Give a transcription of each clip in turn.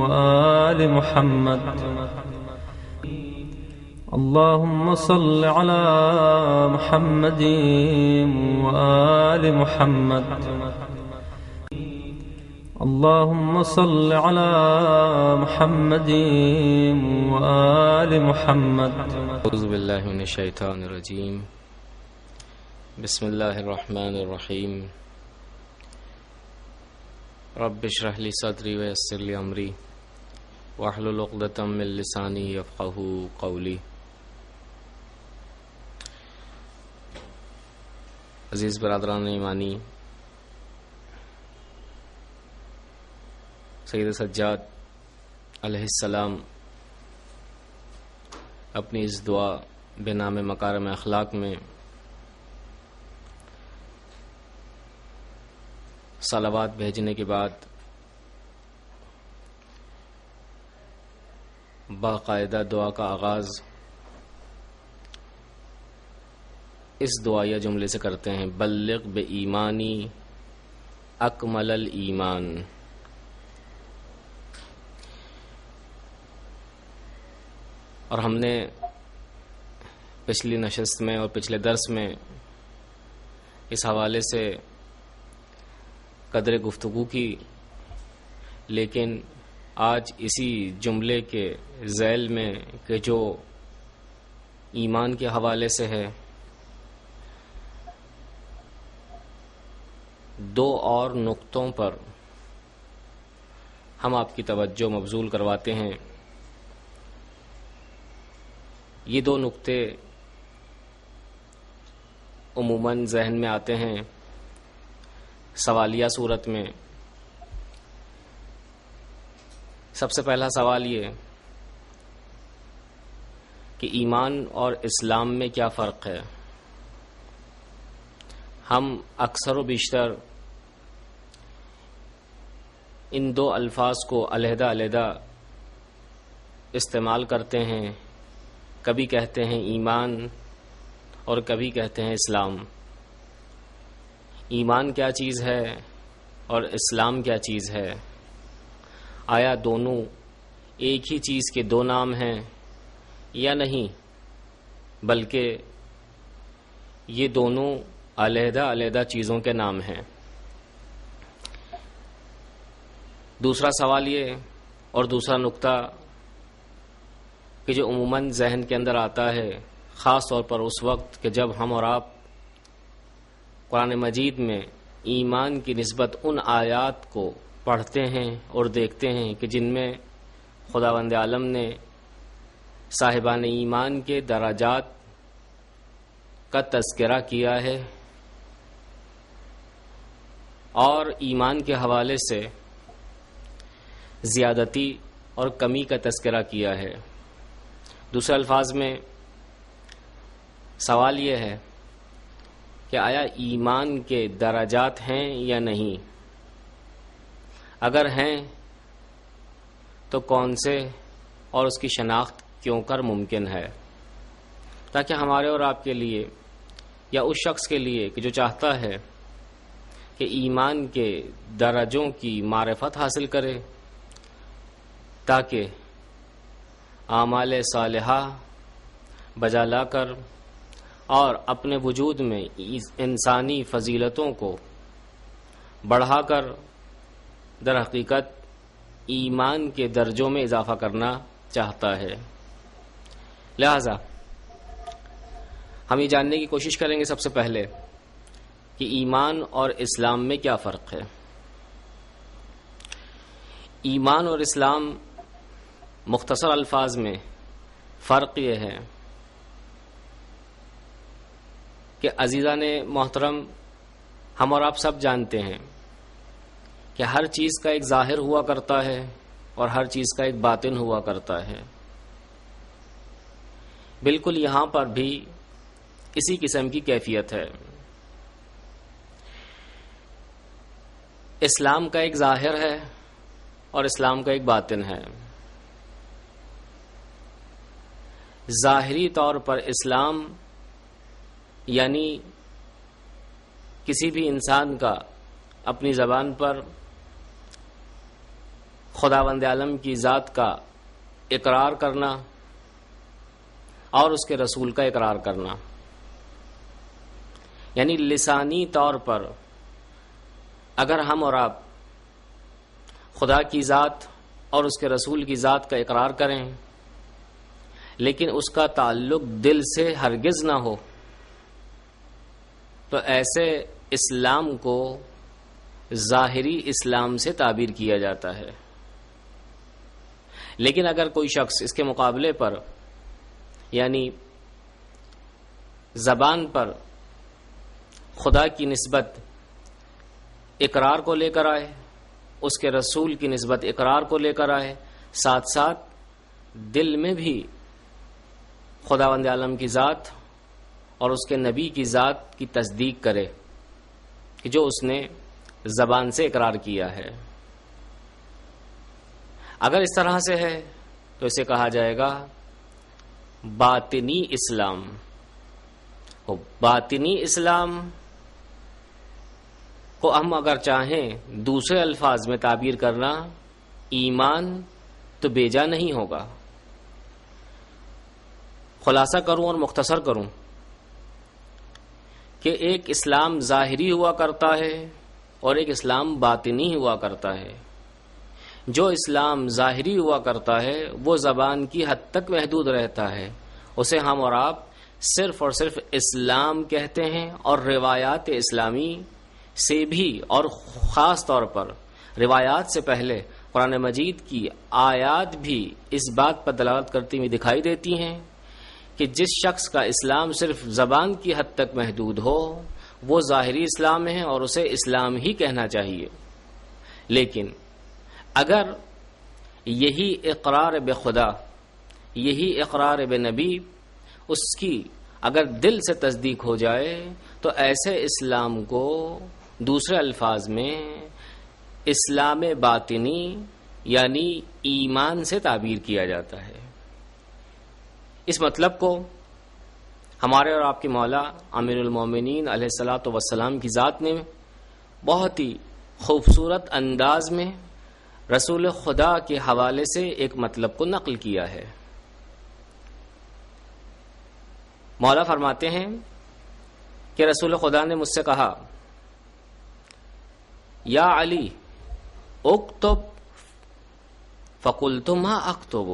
وآل محمد اللهم صل على محمد وآل محمد اللهم صل على محمد وآل محمد اعوذ باللہ من الشیطان الرجیم بسم اللہ الرحمن الرحیم رب اشرح لی صدری ویسر لی امری واحلل عقدۃ من لسانی یفقہوا قولی۔ عزیز برادران ایمانی، سید سجاد علیہ السلام اپنی اس دعا بنام مکارم اخلاق میں صلوات بھیجنے کے بعد باقاعدہ دعا کا آغاز اس دعائیہ جملے سے کرتے ہیں، بلغ بے ایمانی اکمل الایمان۔ اور ہم نے پچھلی نشست میں اور پچھلے درس میں اس حوالے سے قدر گفتگو کی، لیکن آج اسی جملے کے ذیل میں کہ جو ایمان کے حوالے سے ہے، دو اور نقطوں پر ہم آپ کی توجہ مبذول کرواتے ہیں۔ یہ دو نقطے عموماً ذہن میں آتے ہیں سوالیہ صورت میں۔ سب سے پہلا سوال یہ کہ ایمان اور اسلام میں کیا فرق ہے؟ ہم اکثر و بیشتر ان دو الفاظ کو علیحدہ علیحدہ استعمال کرتے ہیں، کبھی کہتے ہیں ایمان اور کبھی کہتے ہیں اسلام۔ ایمان کیا چیز ہے اور اسلام کیا چیز ہے؟ آیا دونوں ایک ہی چیز کے دو نام ہیں یا نہیں، بلکہ یہ دونوں علیحدہ علیحدہ چیزوں کے نام ہیں؟ دوسرا سوال یہ اور دوسرا نقطہ کہ جو عموماً ذہن کے اندر آتا ہے، خاص طور پر اس وقت کہ جب ہم اور آپ قرآن مجید میں ایمان کی نسبت ان آیات کو پڑھتے ہیں اور دیکھتے ہیں کہ جن میں خداوند عالم نے صاحبان ایمان کے درجات کا تذکرہ کیا ہے اور ایمان کے حوالے سے زیادتی اور کمی کا تذکرہ کیا ہے۔ دوسرے الفاظ میں سوال یہ ہے کہ آیا ایمان کے درجات ہیں یا نہیں؟ اگر ہیں تو کون سے اور اس کی شناخت کیوں کر ممکن ہے، تاکہ ہمارے اور آپ کے لیے یا اس شخص کے لیے کہ جو چاہتا ہے کہ ایمان کے درجوں کی معرفت حاصل کرے، تاکہ اعمال صالحہ بجا لا کر اور اپنے وجود میں انسانی فضیلتوں کو بڑھا کر در حقیقت ایمان کے درجوں میں اضافہ کرنا چاہتا ہے۔ لہذا ہم یہ جاننے کی کوشش کریں گے سب سے پہلے کہ ایمان اور اسلام میں کیا فرق ہے۔ ایمان اور اسلام مختصر الفاظ میں فرق یہ ہے کہ عزیزان محترم، ہم اور آپ سب جانتے ہیں کہ ہر چیز کا ایک ظاہر ہوا کرتا ہے اور ہر چیز کا ایک باطن ہوا کرتا ہے۔ بالکل یہاں پر بھی اسی قسم کی کیفیت ہے۔ اسلام کا ایک ظاہر ہے اور اسلام کا ایک باطن ہے۔ ظاہری طور پر اسلام یعنی کسی بھی انسان کا اپنی زبان پر خداوند عالم کی ذات کا اقرار کرنا اور اس کے رسول کا اقرار کرنا، یعنی لسانی طور پر اگر ہم اور آپ خدا کی ذات اور اس کے رسول کی ذات کا اقرار کریں لیکن اس کا تعلق دل سے ہرگز نہ ہو تو ایسے اسلام کو ظاہری اسلام سے تعبیر کیا جاتا ہے۔ لیکن اگر کوئی شخص اس کے مقابلے پر یعنی زبان پر خدا کی نسبت اقرار کو لے کر آئے، اس کے رسول کی نسبت اقرار کو لے کر آئے، ساتھ ساتھ دل میں بھی خداوند عالم کی ذات اور اس کے نبی کی ذات کی تصدیق کرے کہ جو اس نے زبان سے اقرار کیا ہے، اگر اس طرح سے ہے تو اسے کہا جائے گا باطنی اسلام۔ باطنی اسلام کو ہم اگر چاہیں دوسرے الفاظ میں تعبیر کرنا، ایمان تو بیجا نہیں ہوگا۔ خلاصہ کروں اور مختصر کروں کہ ایک اسلام ظاہری ہوا کرتا ہے اور ایک اسلام باطنی ہوا کرتا ہے۔ جو اسلام ظاہری ہوا کرتا ہے وہ زبان کی حد تک محدود رہتا ہے، اسے ہم اور آپ صرف اور صرف اسلام کہتے ہیں، اور روایات اسلامی سے بھی اور خاص طور پر روایات سے پہلے قرآن مجید کی آیات بھی اس بات پر دلالت کرتی ہوئی دکھائی دیتی ہیں کہ جس شخص کا اسلام صرف زبان کی حد تک محدود ہو وہ ظاہری اسلام ہے اور اسے اسلام ہی کہنا چاہیے۔ لیکن اگر یہی اقرار بخدا، یہی اقرار بنبی اس کی اگر دل سے تصدیق ہو جائے تو ایسے اسلام کو دوسرے الفاظ میں اسلام باطنی یعنی ایمان سے تعبیر کیا جاتا ہے۔ اس مطلب کو ہمارے اور آپ کے مولا امیر المومنین علیہ الصلوۃ والسلام کی ذات نے بہت ہی خوبصورت انداز میں رسول خدا کے حوالے سے ایک مطلب کو نقل کیا ہے۔ مولا فرماتے ہیں کہ رسول خدا نے مجھ سے کہا یا علی اکتب فقلت ما اکتب۔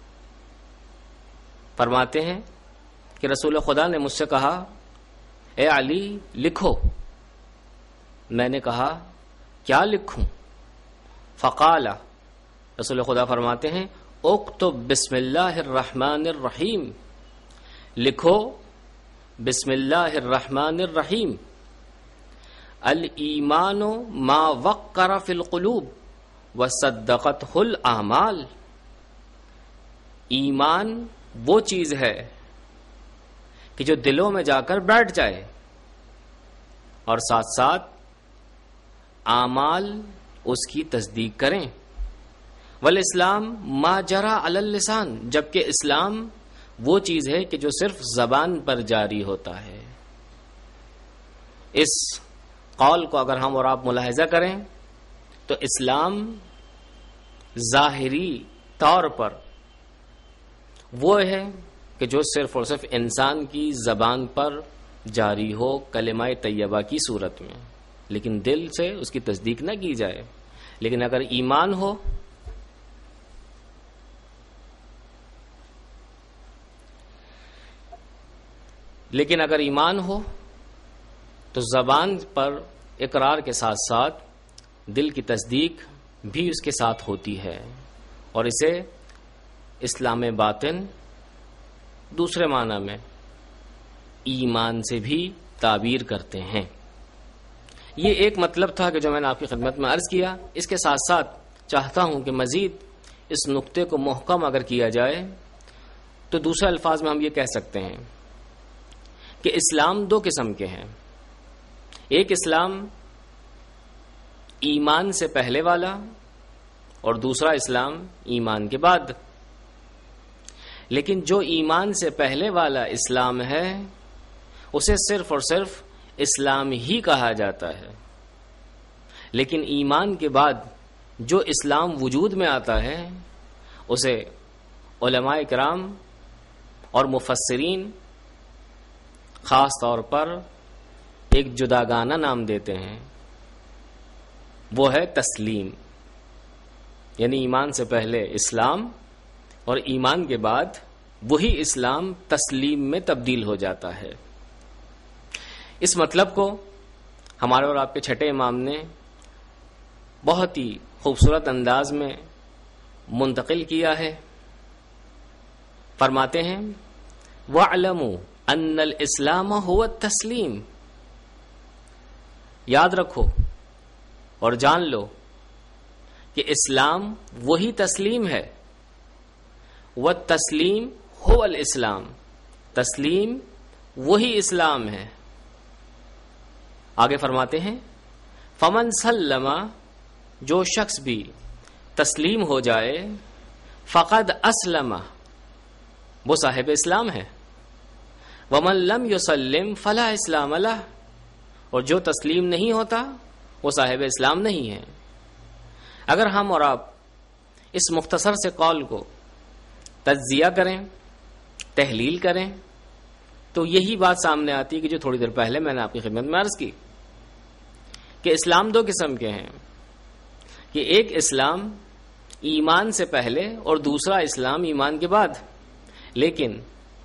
فرماتے ہیں کہ رسول خدا نے مجھ سے کہا اے علی لکھو، میں نے کہا کیا لکھوں؟ فقال، رسول خدا فرماتے ہیں اکتب بسم اللہ الرحمن الرحیم، لکھو بسم اللہ الرحمن الرحیم۔ الایمان ما وقر فی القلوب وصدقتہ الاعمال۔ ایمان وہ چیز ہے کہ جو دلوں میں جا کر بیٹھ جائے اور ساتھ ساتھ اعمال اس کی تصدیق کریں۔ والاسلام ما جرى علی اللسان، جبکہ اسلام وہ چیز ہے کہ جو صرف زبان پر جاری ہوتا ہے۔ اس قول کو اگر ہم اور آپ ملاحظہ کریں تو اسلام ظاہری طور پر وہ ہے کہ جو صرف اور صرف انسان کی زبان پر جاری ہو کلمہ طیبہ کی صورت میں، لیکن دل سے اس کی تصدیق نہ کی جائے۔ لیکن اگر ایمان ہو تو زبان پر اقرار کے ساتھ ساتھ دل کی تصدیق بھی اس کے ساتھ ہوتی ہے، اور اسے اسلام باطن دوسرے معنی میں ایمان سے بھی تعبیر کرتے ہیں۔ یہ ایک مطلب تھا کہ جو میں نے آپ کی خدمت میں عرض کیا۔ اس کے ساتھ ساتھ چاہتا ہوں کہ مزید اس نقطے کو محکم اگر کیا جائے تو دوسرے الفاظ میں ہم یہ کہہ سکتے ہیں کہ اسلام دو قسم کے ہیں۔ ایک اسلام ایمان سے پہلے والا اور دوسرا اسلام ایمان کے بعد۔ لیکن جو ایمان سے پہلے والا اسلام ہے اسے صرف اور صرف اسلام ہی کہا جاتا ہے، لیکن ایمان کے بعد جو اسلام وجود میں آتا ہے اسے علماء کرام اور مفسرین خاص طور پر ایک جداگانہ نام دیتے ہیں، وہ ہے تسلیم، یعنی ایمان سے پہلے اسلام اور ایمان کے بعد وہی اسلام تسلیم میں تبدیل ہو جاتا ہے۔ اس مطلب کو ہمارے اور آپ کے چھٹے امام نے بہت ہی خوبصورت انداز میں منتقل کیا ہے۔ فرماتے ہیں وَاعْلَمُوا أَنَّ الْإِسْلَامَ هُوَ التَّسْلِيمُ، یاد رکھو اور جان لو کہ اسلام وہی تسلیم ہے، وَالتَّسْلِيمُ هُوَ الْإِسْلَامُ، تسلیم وہی اسلام ہے۔ آگے فرماتے ہیں فمن سلم، جو شخص بھی تسلیم ہو جائے، فقد اسلم، وہ صاحب اسلام ہے، ومن لم یسلم فلا اسلام لہ، اور جو تسلیم نہیں ہوتا وہ صاحب اسلام نہیں ہے۔ اگر ہم اور آپ اس مختصر سے قول کو تجزیہ کریں، تحلیل کریں، تو یہی بات سامنے آتی ہے کہ جو تھوڑی دیر پہلے میں نے آپ کی خدمت میں عرض کی کہ اسلام دو قسم کے ہیں، کہ ایک اسلام ایمان سے پہلے اور دوسرا اسلام ایمان کے بعد، لیکن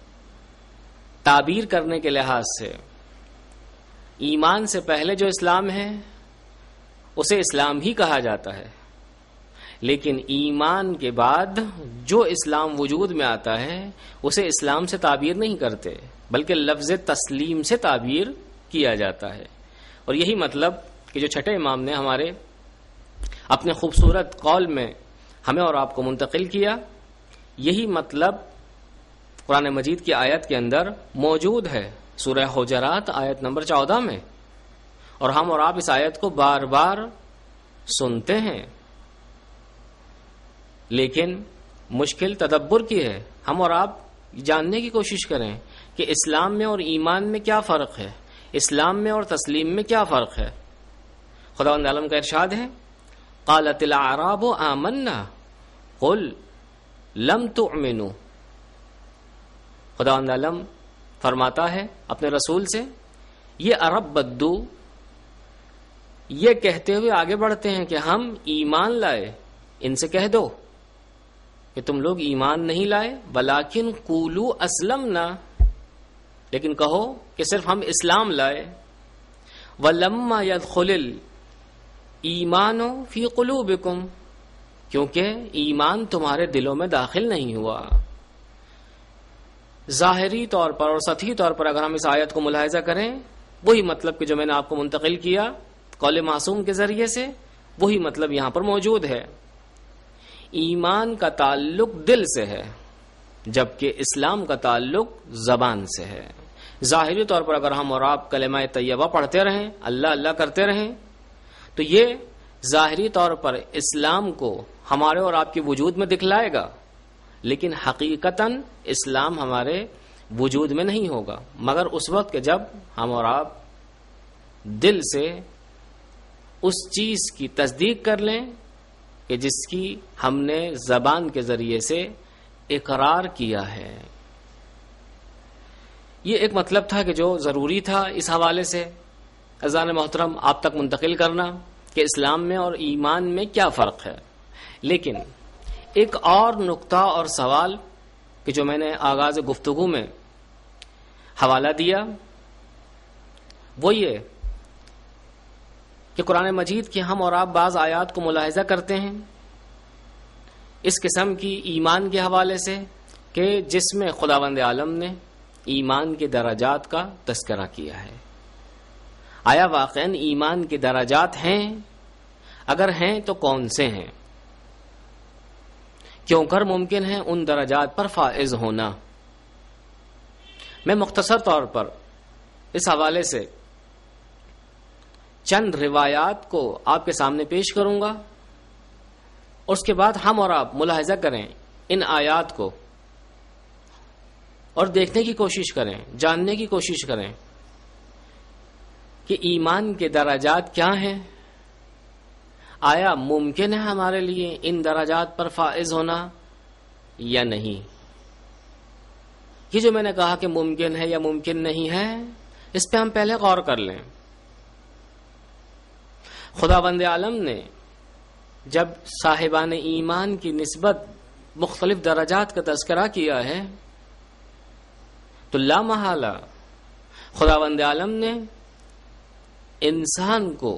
تعبیر کرنے کے لحاظ سے ایمان سے پہلے جو اسلام ہے اسے اسلام ہی کہا جاتا ہے، لیکن ایمان کے بعد جو اسلام وجود میں آتا ہے اسے اسلام سے تعبیر نہیں کرتے بلکہ لفظ تسلیم سے تعبیر کیا جاتا ہے۔ اور یہی مطلب کہ جو چھٹے امام نے ہمارے اپنے خوبصورت قول میں ہمیں اور آپ کو منتقل کیا، یہی مطلب قرآن مجید کی آیت کے اندر موجود ہے، سورہ حجرات آیت نمبر 14 میں، اور ہم اور آپ اس آیت کو بار بار سنتے ہیں، لیکن مشکل تدبر کی ہے۔ ہم اور آپ جاننے کی کوشش کریں کہ اسلام میں اور ایمان میں کیا فرق ہے، اسلام میں اور تسلیم میں کیا فرق ہے۔ خداوند عالم کا ارشاد ہے قالت الاعراب آمنا قل لم تؤمنوا، خداوند عالم فرماتا ہے اپنے رسول سے، یہ عرب بدو یہ کہتے ہوئے آگے بڑھتے ہیں کہ ہم ایمان لائے، ان سے کہہ دو کہ تم لوگ ایمان نہیں لائے، ولیکن قولوا اسلمنا، لیکن کہو کہ صرف ہم اسلام لائے، ولما يدخل الایمان فی قلوبکم، کیونکہ ایمان تمہارے دلوں میں داخل نہیں ہوا۔ ظاہری طور پر اور سطحی طور پر اگر ہم اس آیت کو ملاحظہ کریں، وہی مطلب کہ جو میں نے آپ کو منتقل کیا قول معصوم کے ذریعے سے، وہی مطلب یہاں پر موجود ہے۔ ایمان کا تعلق دل سے ہے، جبکہ اسلام کا تعلق زبان سے ہے۔ ظاہری طور پر اگر ہم اور آپ کلمہ طیبہ پڑھتے رہیں، اللہ اللہ کرتے رہیں، تو یہ ظاہری طور پر اسلام کو ہمارے اور آپ کے وجود میں دکھلائے گا، لیکن حقیقتاً اسلام ہمارے وجود میں نہیں ہوگا مگر اس وقت کہ جب ہم اور آپ دل سے اس چیز کی تصدیق کر لیں کہ جس کی ہم نے زبان کے ذریعے سے اقرار کیا ہے۔ یہ ایک مطلب تھا کہ جو ضروری تھا اس حوالے سے عزیزان محترم آپ تک منتقل کرنا کہ اسلام میں اور ایمان میں کیا فرق ہے۔ لیکن ایک اور نقطہ اور سوال کہ جو میں نے آغاز گفتگو میں حوالہ دیا، وہ یہ کہ قرآن مجید کی ہم اور آپ بعض آیات کو ملاحظہ کرتے ہیں اس قسم کی ایمان کے حوالے سے کہ جس میں خداوند عالم نے ایمان کے درجات کا تذکرہ کیا ہے۔ آیا واقعاً ایمان کے درجات ہیں؟ اگر ہیں تو کون سے ہیں؟ کیوں کر ممکن ہے ان درجات پر فائز ہونا؟ میں مختصر طور پر اس حوالے سے چند روایات کو آپ کے سامنے پیش کروں گا، اور اس کے بعد ہم اور آپ ملاحظہ کریں ان آیات کو اور دیکھنے کی کوشش کریں، جاننے کی کوشش کریں کہ ایمان کے درجات کیا ہیں، آیا ممکن ہے ہمارے لیے ان درجات پر فائز ہونا یا نہیں؟ یہ جو میں نے کہا کہ ممکن ہے یا ممکن نہیں ہے، اس پہ ہم پہلے غور کر لیں۔ خداوند عالم نے جب صاحبان ایمان کی نسبت مختلف درجات کا تذکرہ کیا ہے تو لا محالہ خداوند عالم نے انسان کو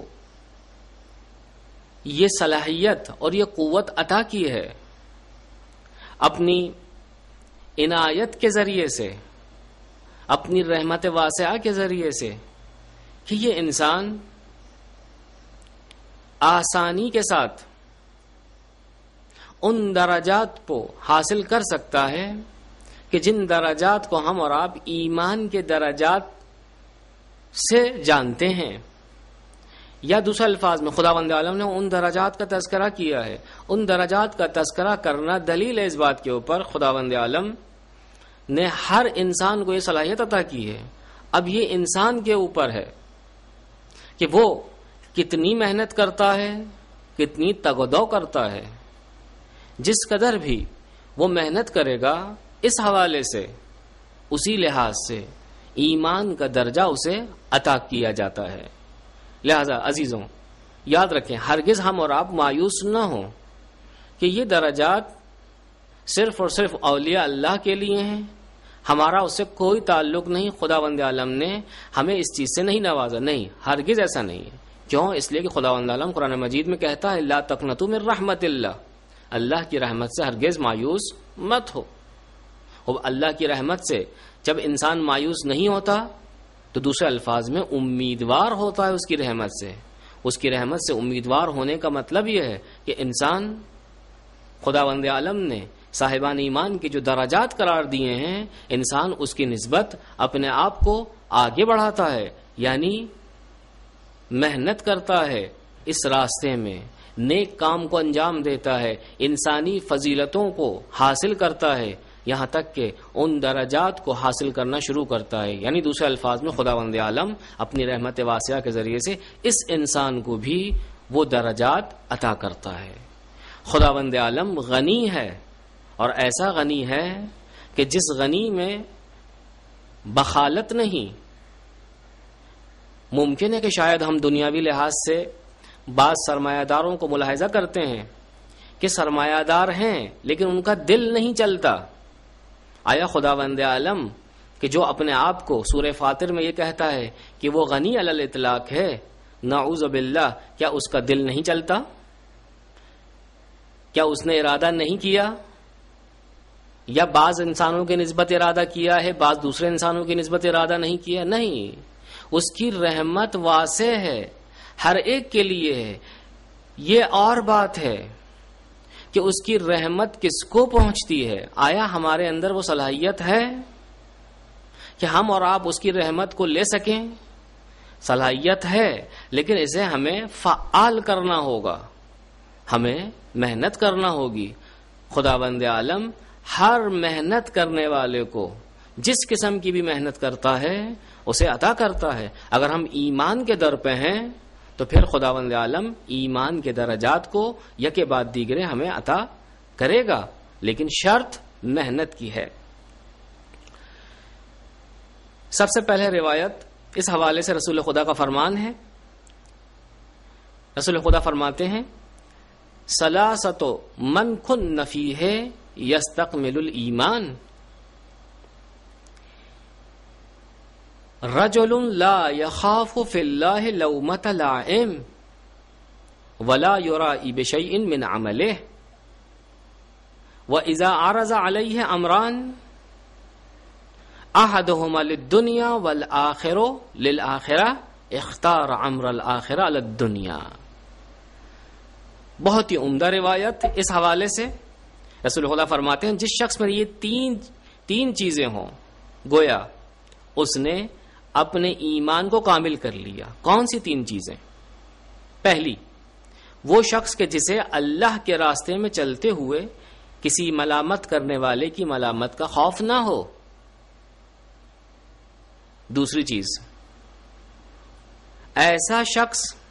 یہ صلاحیت اور یہ قوت عطا کی ہے اپنی عنایت کے ذریعے سے، اپنی رحمت واسعہ کے ذریعے سے، کہ یہ انسان آسانی کے ساتھ ان درجات کو حاصل کر سکتا ہے کہ جن درجات کو ہم اور آپ ایمان کے درجات سے جانتے ہیں، یا دوسرے الفاظ میں خداوند عالم نے ان درجات کا تذکرہ کیا ہے۔ ان درجات کا تذکرہ کرنا دلیل ہے اس بات کے اوپر خداوند عالم نے ہر انسان کو یہ صلاحیت عطا کی ہے۔ اب یہ انسان کے اوپر ہے کہ وہ کتنی محنت کرتا ہے، کتنی تگ و دو کرتا ہے۔ جس قدر بھی وہ محنت کرے گا، اس حوالے سے، اسی لحاظ سے ایمان کا درجہ اسے عطا کیا جاتا ہے۔ لہذا عزیزوں یاد رکھیں، ہرگز ہم اور آپ مایوس نہ ہوں کہ یہ درجات صرف اور صرف اولیاء اللہ کے لیے ہیں، ہمارا اس سے کوئی تعلق نہیں، خداوند عالم نے ہمیں اس چیز سے نہیں نوازا، نہیں، ہرگز ایسا نہیں ہے۔ کیوں؟ اس لیے کہ خداوند عالم قرآن مجید میں کہتا ہے لا تقنطوا من رحمت اللہ، اللہ کی رحمت سے ہرگز مایوس مت ہو۔ اب اللہ کی رحمت سے جب انسان مایوس نہیں ہوتا تو دوسرے الفاظ میں امیدوار ہوتا ہے اس کی رحمت سے۔ اس کی رحمت سے امیدوار ہونے کا مطلب یہ ہے کہ انسان خداوند عالم نے صاحبان ایمان کے جو درجات قرار دیے ہیں، انسان اس کی نسبت اپنے آپ کو آگے بڑھاتا ہے، یعنی محنت کرتا ہے اس راستے میں، نیک کام کو انجام دیتا ہے، انسانی فضیلتوں کو حاصل کرتا ہے، یہاں تک کہ ان درجات کو حاصل کرنا شروع کرتا ہے۔ یعنی دوسرے الفاظ میں خداوند عالم اپنی رحمت واسعہ کے ذریعے سے اس انسان کو بھی وہ درجات عطا کرتا ہے۔ خداوند عالم غنی ہے، اور ایسا غنی ہے کہ جس غنی میں بخالت نہیں۔ ممکن ہے کہ شاید ہم دنیاوی لحاظ سے بعض سرمایہ داروں کو ملاحظہ کرتے ہیں کہ سرمایہ دار ہیں لیکن ان کا دل نہیں چلتا۔ آیا خداوند عالم کہ جو اپنے آپ کو سورہ فاطر میں یہ کہتا ہے کہ وہ غنی علی الاطلاق ہے، نعوذ باللہ، کیا اس کا دل نہیں چلتا؟ کیا اس نے ارادہ نہیں کیا؟ یا بعض انسانوں کی نسبت ارادہ کیا ہے، بعض دوسرے انسانوں کی نسبت ارادہ نہیں کیا؟ نہیں، اس کی رحمت واسع ہے، ہر ایک کے لیے ہے۔ یہ اور بات ہے کہ اس کی رحمت کس کو پہنچتی ہے۔ آیا ہمارے اندر وہ صلاحیت ہے کہ ہم اور آپ اس کی رحمت کو لے سکیں؟ صلاحیت ہے، لیکن اسے ہمیں فعال کرنا ہوگا، ہمیں محنت کرنا ہوگی۔ خداوند عالم ہر محنت کرنے والے کو جس قسم کی بھی محنت کرتا ہے اسے عطا کرتا ہے۔ اگر ہم ایمان کے در پہ ہیں تو پھر خداوند عالم ایمان کے درجات کو یکے بعد دیگرے ہمیں عطا کرے گا، لیکن شرط محنت کی ہے۔ سب سے پہلے روایت اس حوالے سے رسول خدا کا فرمان ہے۔ رسول خدا فرماتے ہیں ثلاثۃ من کن فیہ یستکمل الایمان، رجل لا یخاف فی اللہ لومۃ لائم ولا یرائی بشیء من عملہ واذا عرض علیہ امران احدہما للدنیا والآخر للآخرہ اختار امر الآخرہ علی الدنیا۔ بہت ہی عمدہ روایت اس حوالے سے رسول خدا فرماتے ہیں جس شخص میں یہ تین چیزیں ہوں، گویا اس نے اپنے ایمان کو کامل کر لیا۔ کون سی تین چیزیں؟ پہلی، وہ شخص کے جسے اللہ کے راستے میں چلتے ہوئے کسی ملامت کرنے والے کی ملامت کا خوف نہ ہو۔ دوسری چیز، ایسا شخص